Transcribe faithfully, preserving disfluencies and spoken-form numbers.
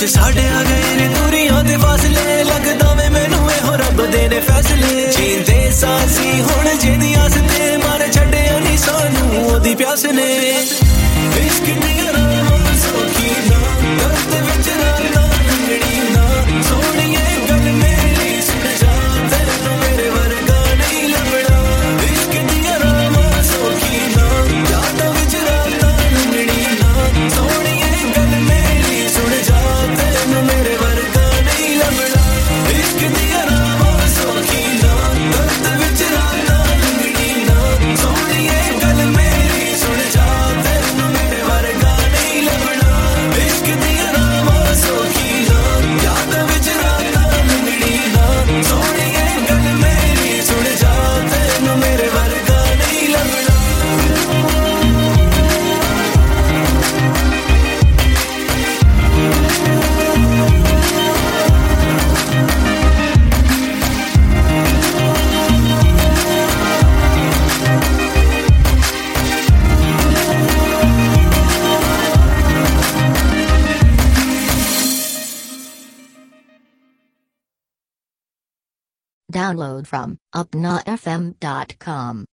कुछ साढ़े आ गए ने दूरियां दे फासले लगदा वे मैनू हो रब दे ने फैसले जींदे सासी हुण जेदी आस ते मारे छड्डिया नी सानू ओदी प्यास ने इश्क दी राह सौखी ना दर्द विच रातां लंघड़ी ना सोहणिए गल मेरी सुन जा तैनू मेरे वर्गा नहीं लभदा इश्क दी राह सौखी ना यादां विच रातां लंघड़ी ना सोहणिए गल मेरी सुन जा तैनू मेरे वर्गा नहीं लभदा इश्क दी राह सौखी ना दर्द विच रातां लंघड़ी ना सोहणिए गल मेरी सुन जा तैनू मेरे वर्गा नहीं लभदा इश्क दी राह सौखी ना यादां विच रातां लंघड़ी ना सोहणिए गल मेरी सुन जा तैनू मेरे वर्गा नहीं लभदा Download from upna f m dot com.